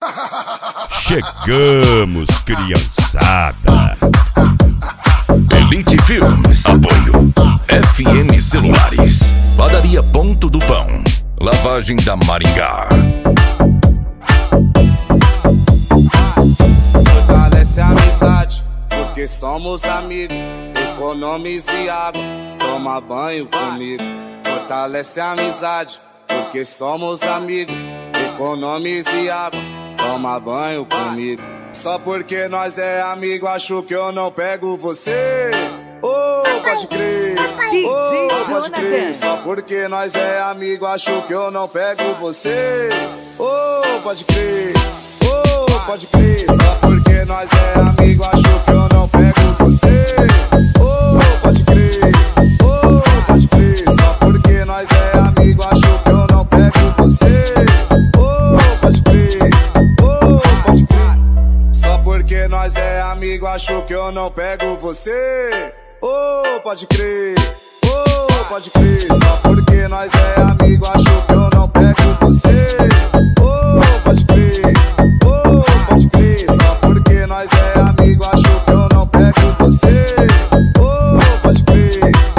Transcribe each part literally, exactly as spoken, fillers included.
Chegamos, criançada. Elite Filmes. Apoio F M Celulares, Padaria Ponto do Pão, Lavagem da Maringá. Fortalece a amizade, porque somos amigos. Economize água, toma banho comigo. Fortalece a amizade, porque somos amigos. Economize água, toma banho comigo. Só porque nós é amigo, acho que eu não pego você. Oh, pode crer, oh, pode crer. Só porque nós é amigo, acho que eu não pego você. Oh, pode crer, oh, pode crer. Só porque nós é amigo, acho que eu não pego você. Oh, pode crer, oh, pode crer. Só porque nós é amigo, acho que eu não pego você. Oh, pode crer, oh, pode crer. Só porque nós é amigo, acho que eu não pego você. Oh, pode crer, oh, pode crer. Só porque nós é amigo, acho que eu não pego você. Oh, pode crer, oh, pode crer. Só porque nós é amigo, acho que eu não pego você. Oh, pode crer,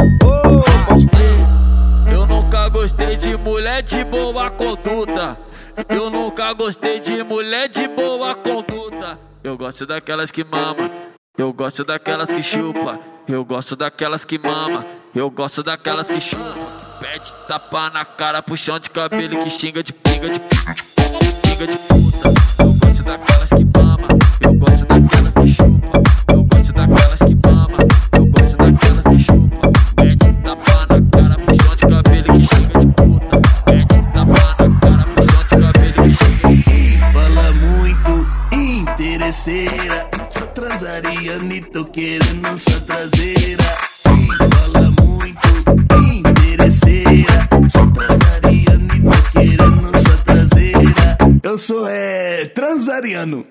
oh, pode crer. Eu nunca gostei de mulher de boa conduta. Eu nunca gostei de mulher de boa conduta. Eu gosto daquelas que mama, eu gosto daquelas que chupa, eu gosto daquelas que mama, eu gosto daquelas que chupa, que pede tapa na cara, puxão de cabelo e que xinga de pinga de pinga de puta. Eu gosto daquelas que mama, eu gosto daquelas que chupa, eu gosto daquelas que mama, eu gosto daquelas que chupa, pede tapa na cara, puxão de cabelo e que xinga de puta, pede tapa na cara, puxão de cabelo e que xinga de puta. Fala muito, interesseira, só transariana e tô querendo sua traseira. Fala muito, interesseira, só transariana e tô querendo sua traseira. Eu sou é transariano.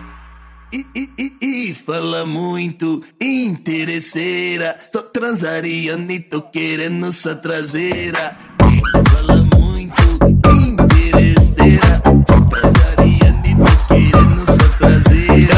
I, I, I, I, fala muito, interesseira, só transariana e tô querendo sua traseira. Fala muito, interesseira, só transariana e tô querendo sua traseira.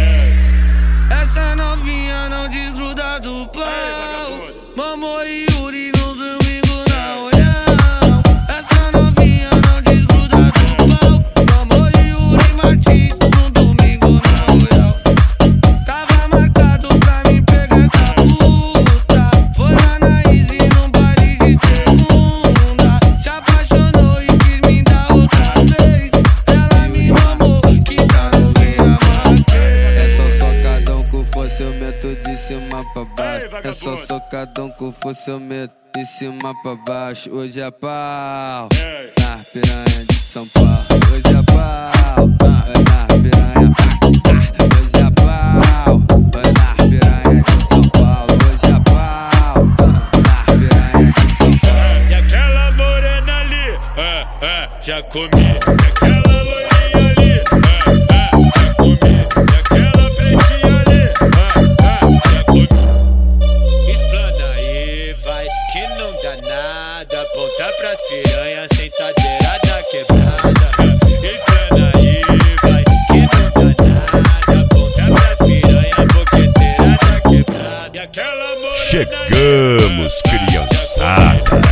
Essa novinha não desgruda do pau. Mamô e Yuri no domingo na olhão. Essa novinha não desgruda do pau. Mamô e Yuri Martins no domingo na olhão. Tava marcado pra mim pegar essa puta. Foi lá na Easy num baile de segunda. Se apaixonou e quis me dar outra vez. Ela me mamou, que tá no meio amarrei. É só socadão com força, eu meto de cima pra baixo. É só socadão com força, eu meto de cima pra baixo. Hoje é pau na piranha de São Paulo. Hoje é pau na piranha. Hoje é pau na piranha de São Paulo. Hoje é pau na piranha de São Paulo. E aquela morena ali, é, é, já comi. E aquela loirinha ali, é, é, já comi. E aquela pretinha ali, é, é, já comi. Explana aí, vai, que não dá nada. Aponta pras piranhas, sentadeira da quebrada. Explana aí, vai, que não dá nada. Aponta pras piranhas, boqueteira da quebrada. E aquela morena Chegamos, criançada.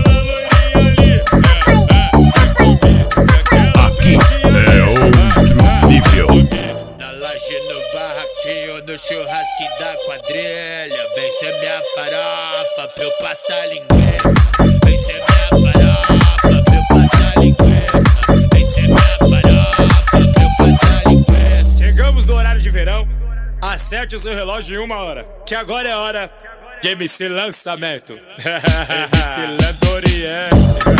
Aqui é outro nível. Na laje, no barraquinho, no churrasco da quadrilha. Vem ser minha farofa pra eu passar linguiça. Vem ser minha farofa pra eu passar linguiça. Vem ser minha farofa pra eu passar linguiça. Chegamos no horário de verão. Acerte o seu relógio em uma hora, que agora é hora de M C Lançamento. M C Landoriente.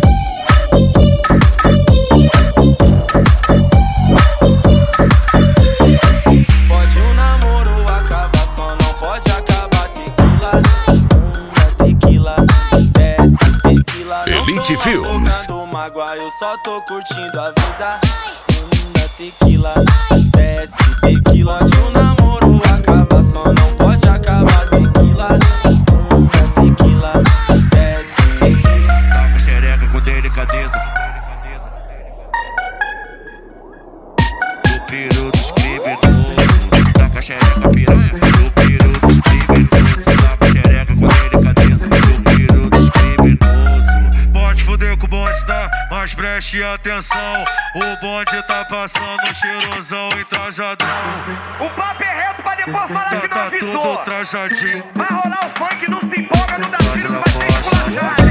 Pode um namoro acabar, só não pode acabar tequila. Anda tequila, desce tequila. Elite Filmes. Não tô mágoa, eu só tô curtindo a vida. Anda tequila, desce tequila. Pode um namoro acabar, só não pode acabar tequila. Anda tequila, desce tequila. Tá com xereca com delicadeza. peru dos criminosos. Taca a xereca piranha no peru dos criminosos. Taca a xereca com delicadeza no peru dos criminosos. Pode fuder com o bonde, tá? Mas preste atenção. O bonde tá passando cheirosão e trajadão. O papo é reto pra depois falar tá, que não tá avisou. tudo trajadinho. Vai rolar o funk, não se empolga, não dá tiro, não vai ser esculachado.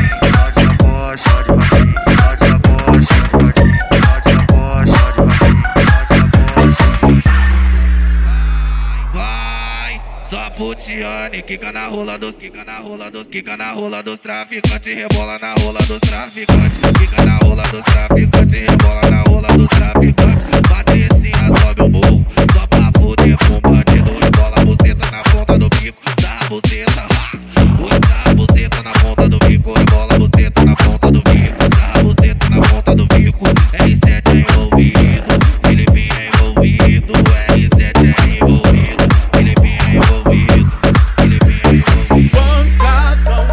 Só putiane, quica na rola dos, quica na rola dos, quica na rola dos traficantes, rebola na rola dos traficantes, quica na rola dos traficantes, rebola na rola dos traficantes. Patricinha sobe o morro, só pra fuder com bandido, rebola a buceta na ponta do bico, dá a buceta, usa a buceta na ponta do bico, rebola a buceta na ponta do bico, usa a buceta na ponta do bico. R sete é envolvido, Felipe é envolvido, R sete é envolvido, Felipe é envolvido, Felipe é envolvido. Pancadão,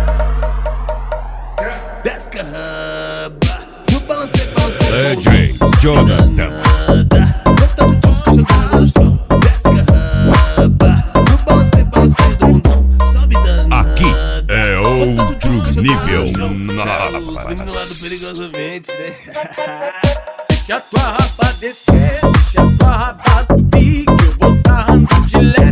descarraba, no balancê, balancê. D J Jonathan. Bota do tchuca jogando no chão, descarraba, no balancê, balancê do mundão. Sobe dando. Aqui é outro nível. Nossa, perigosamente, né? Deixa tua raba descer, deixa tua raba subir, que eu vou sarrando de leve.